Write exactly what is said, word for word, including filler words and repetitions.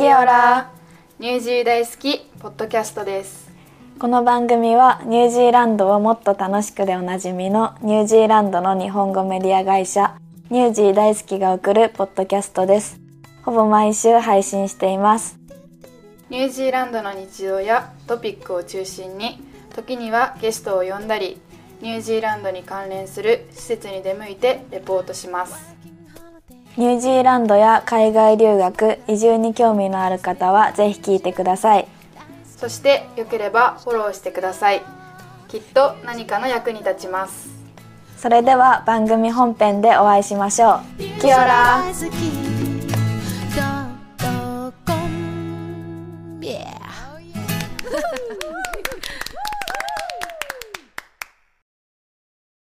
キオラ、ニュージー大好きポッドキャストです。 この番組はニュージーランドをもっと楽しくでおなじみのニュージーランドの日本語メディア会社ニュージー大好きが送るポッドキャストです。ほぼ毎週配信しています。 ニュージーランドの日常やトピックを中心に、時にはゲストを呼んだり、ニュージーランドに関連する施設に出向いてレポートします。 ニュージーランドや海外留学、移住に興味のある方はぜひ聞いてください。 そしてよければフォローしてください。きっと何かの役に立ちます。 それでは番組本編でお会いしましょう。キオラ。